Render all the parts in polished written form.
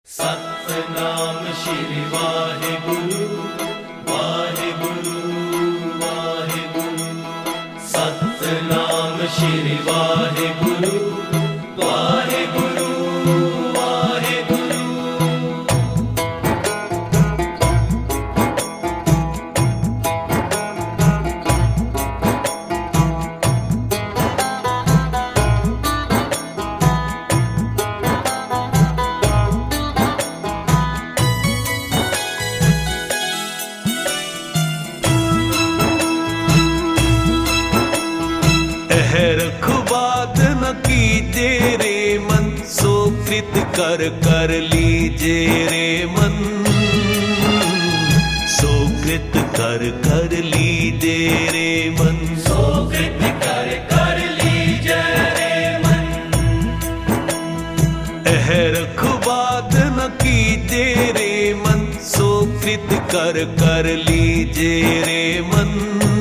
सतनाम श्री वाहेगुरु वाहेगुरु वाहेगुरु। सतनाम श्री वाहेगुरु वाहेगुरु वाहेगुरु। रखबाद न कीजे रे मन, सो कृत कर कर लीजे रे मन। सो कृत कर लीजे रे मन। सो कृत कर लीजे रे मन। रखबाद न कीजे रे मन, सो कृत कर लीजे रे मन।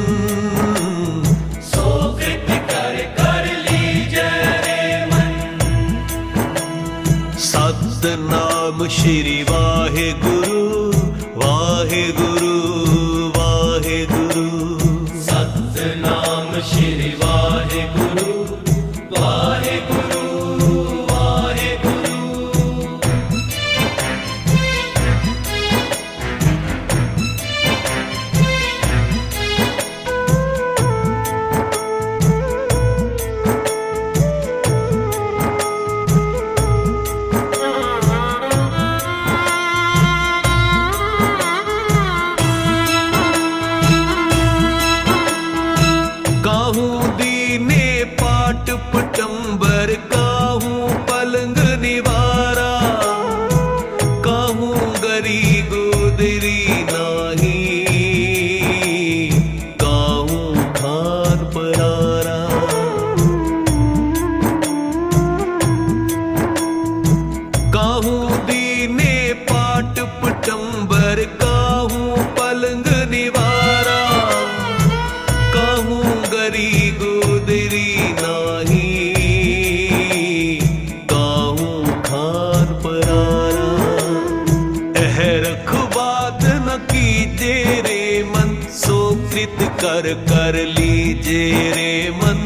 सतनाम श्री वाहेगुरु वाहेगुरु वाहेगुरु। सतनाम श्री वाहेगुरु वाहेगुरु वाहेगुरु। पटंबर काहूं पलंग निवारा, काहूं गरी गोदरी नाही, काहूं खान परारा। काहूं दीने पाट पटंबर, काहूं पलंग निवारा, काहूं गरी गोदरी नाही, काहूं खान परारा। रखबाद न कीजे रे मन, सो कृत कर लीजे रे मन।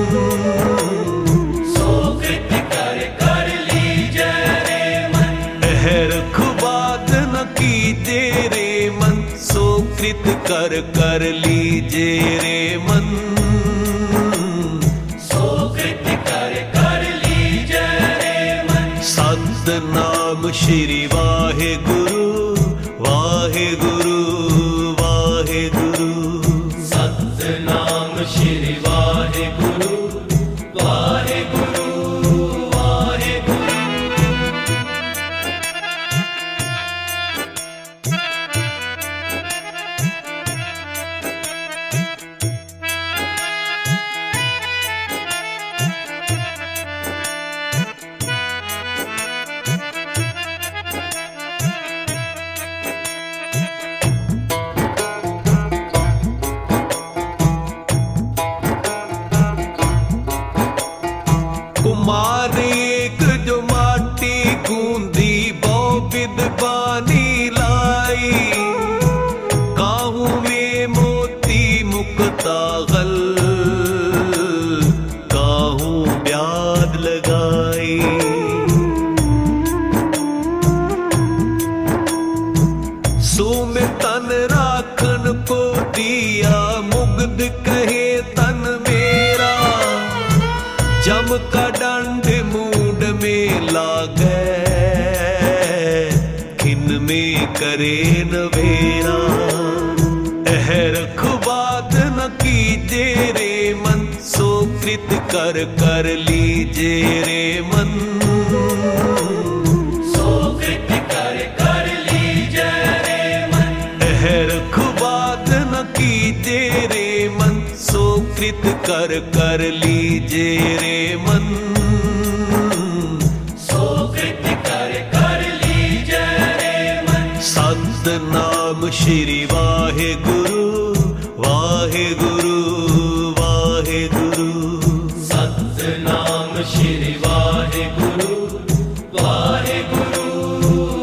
सो कृत कर लीजे रे मन। रखबाद न कीजे रे मन, सो कृत कर लीजे रे मन। सतनाम श्री वाहेगुरु वाहेगुरु वाहेगुरु। सतनाम श्री वाहेगुरु वाहेगुरु वाहेगुरु। कुमार एक जो माटी गूंदी, बहु विद्वानी लाई, काहूं में मोती मुक्ता गल, काहूं ब्याद लगाई। सो में तन राखन को दिया, मुग्ध कहे तन मेरा, जम का दंड मूड में लागे, खिन में करे नवेरा। रखबाद न कीजे रे मन, सो कृत कर लीजे रे मन। सो कृत कर लीजे रे मन। रखबाद न कीजे रे मन, सो कृत कर लीजे रे मन। सो कृत कर लीजे रे मन। सतनाम श्री वाहेगुरु वाहेगुरु वाहेगुरु। सतनाम श्री वाहेगुरु वाहेगुरु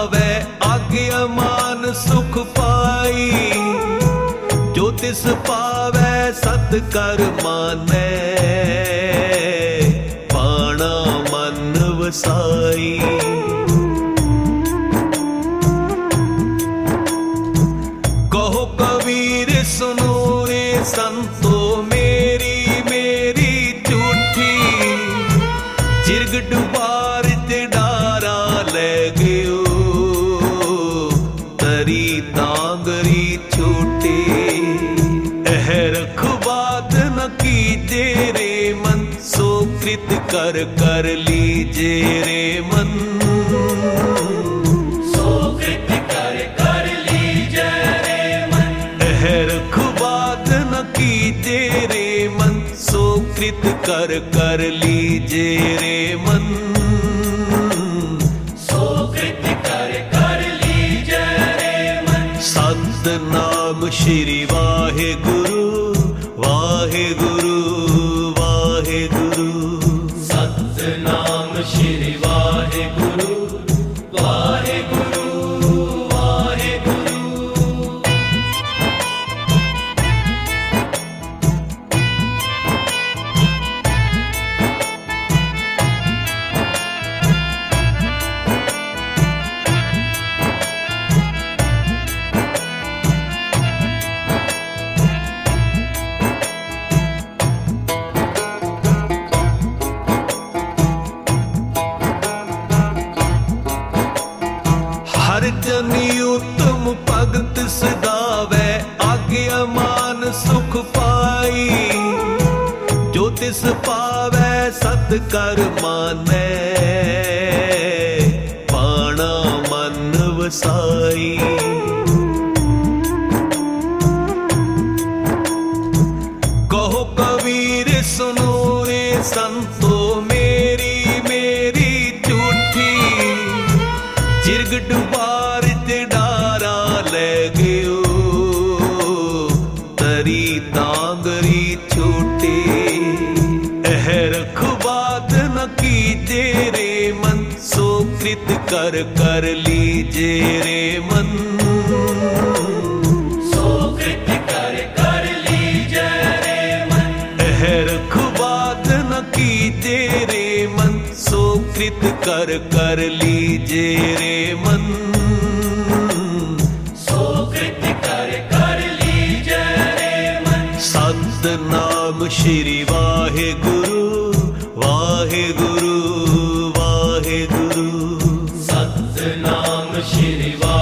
पावै आज्ञा मान सुख पाई। जो तिस पावै सत कर मानै पाणा मन वसाई। कहो कबीर सुनो रे संतो मेरी मेरी झूठी। चिरग डुबार ते डारा ले गयो तरी तांगरी छोटे। रखबात न कीजे रे मन सो कृत कर कर लीजे रे मन। सो कृत कर लीजे रे मन। रखबात न कीजे रे मन सो कृत कर लीजे रे मन। सो कृत कर लीजे रे मन। सतनाम श्री वाहे गुरु वाहे गुरु वाहे गुरु। सतनाम श्री वाहे गुरु वाहे गुरु वाहे गुरु। हर जनी उत्तम भगत सदावै आज्ञा मान सुख पाई। जो तिस पावै सत कर मानै पाणा मन वसाई। कहो कबीर सुनो रे संतो मेरी मेरी झूठी। चिरग डुबार ते डारा ले गयो तरी तांगरी छोटे। रखबात न कीजे रे मन सो कृत कर लीजे रे मन। सो कृत कर लीजे रे मन। रखबात न कीजे रे मन सो कृत कर लीजे रे मन। सो कृत कर लीजे रे मन। सतनाम श्री वाहे गुरु वाहे गुरु वाहे गुरु। सतनाम श्री वाहे